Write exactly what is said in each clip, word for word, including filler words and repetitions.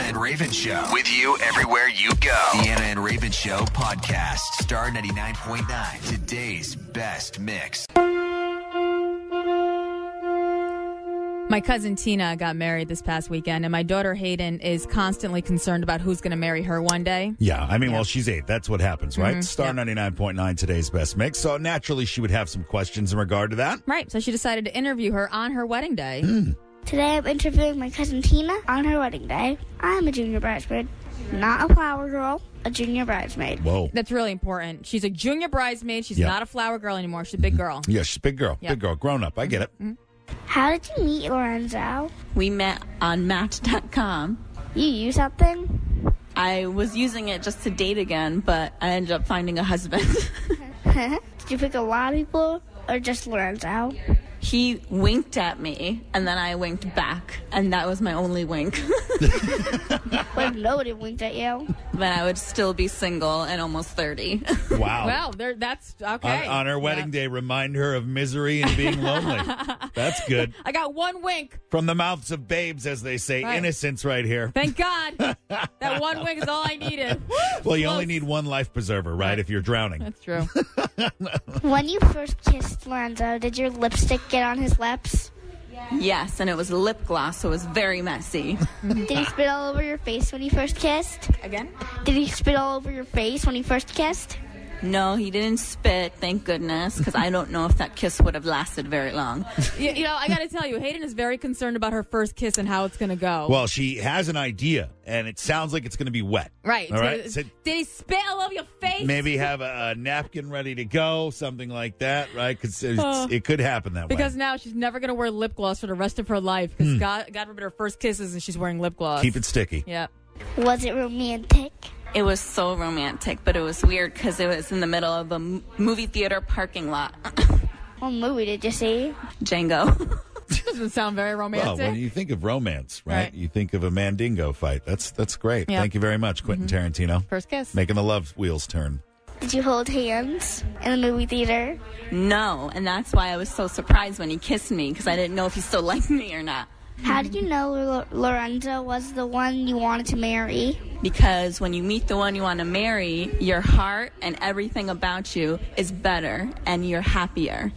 and Raven Show. With you everywhere you go. The Anna and Raven Show podcast. Star ninety-nine point nine. Today's best mix. My cousin Tina got married this past weekend, and my daughter Hayden is constantly concerned about who's going to marry her one day. Yeah, I mean, Yeah. well, she's eight. That's what happens, right? Mhm, Star yeah. ninety-nine point nine, today's best mix. So naturally, she would have some questions in regard to that. Right, so she decided to interview her on her wedding day. Mm. Today I'm interviewing my cousin Tina on her wedding day. I'm a junior bridesmaid, not a flower girl, a junior bridesmaid. Whoa. That's really important. She's a junior bridesmaid. She's Yeah. not a flower girl anymore. She's a big girl. Yeah, she's a big girl. Yeah. Big girl. Grown up. I get it. How did you meet Lorenzo? We met on Match dot com. You use something? I was using it just to date again, but I ended up finding a husband. Did you pick a lot of people or just Lorenzo? He winked at me, and then I winked back, and that was my only wink. What if nobody winked at you? Then I would still be single and almost thirty. Wow. Well, there, that's okay. on, on her wedding Yeah. day, remind her of misery and being lonely. That's good. I got one wink. From the mouths of babes, as they say. Right. Innocence right here. Thank God. That one wink is all I needed. Well, you only Close. need one life preserver, right, if you're drowning. That's true. When you first kissed Lorenzo, did your lipstick get on his lips? Yes, and it was lip gloss, so it was very messy. Did he spit all over your face when you first kissed? Again? Did he spit all over your face when you first kissed? No, he didn't spit, thank goodness, because I don't know if that kiss would have lasted very long. you, you know, I got to tell you, Hayden is very concerned about her first kiss and how it's going to go. Well, she has an idea, and it sounds like it's going to be wet. right. All right. Did, So did he spit all over your face? maybe have a, a napkin ready to go, something like that, right? Because Oh. it could happen that Because way. now she's never going to wear lip gloss for the rest of her life. Because God, God forbid her first kisses and she's wearing lip gloss. Keep it sticky. Yeah. Was it romantic? It was so romantic, but it was weird because it was in the middle of a m- movie theater parking lot. What movie did you see? Django. Doesn't sound very Well, romantic. when you think of romance, right, Right. you think of a Mandingo fight. That's that's great. Yeah. Thank you very much, Quentin Tarantino. First kiss. Making the love wheels turn. Did you hold hands in the movie theater? No, and that's why I was so surprised when he kissed me because I didn't know if he still liked me or not. How did you know Lo- Lorenzo was the one you wanted to marry? Because when you meet the one you want to marry, your heart and everything about you is better and you're happier.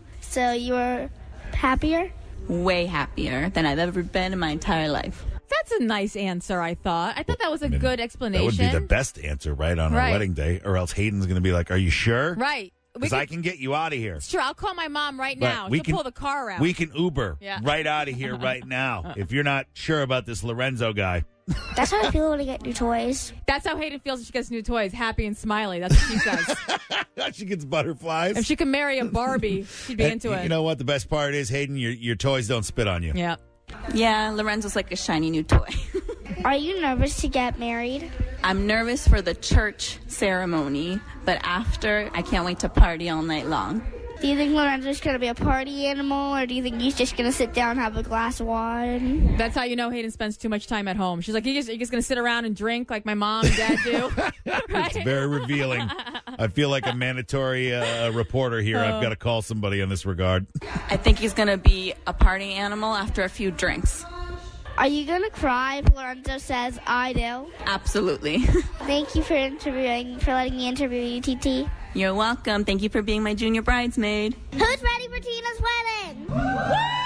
So you were happier? Way happier than I've ever been in my entire life. That's a nice answer, I thought. I thought that was a I mean, good That explanation. would be the best answer, right, on our Right. wedding day, or else Hayden's going to be like, "Are you sure?" Right. We Because can, I can get you out of here. sure, I'll call my mom right Right. now. We She'll can- pull the car out. We can Uber Yeah. right out of here right now if you're not sure about this Lorenzo guy. That's how I feel when I get new toys. That's how Hayden feels when she gets new toys, happy and smiley. That's what she says. She gets butterflies. If she could marry a Barbie, she'd be And into it. You know what? The best part is, Hayden, your your toys don't spit on you. Yeah. Yeah, Lorenzo's like a shiny new toy. Are you nervous to get married? I'm nervous for the church ceremony, but after, I can't wait to party all night long. Do you think Lorenzo's going to be a party animal, or do you think he's just going to sit down and have a glass of wine? That's how you know Hayden spends too much time at home. She's like, you just, you're just going to sit around and drink like my mom and dad do. It's very revealing. I feel like a mandatory uh, reporter here. I've got to call somebody in this regard. I think he's going to be a party animal after a few drinks. Are you going to cry if Lorenzo says, I do? Absolutely. Thank you for interviewing, for letting me interview you, T T. You're welcome. Thank you for being my junior bridesmaid. Who's ready for Tina's wedding?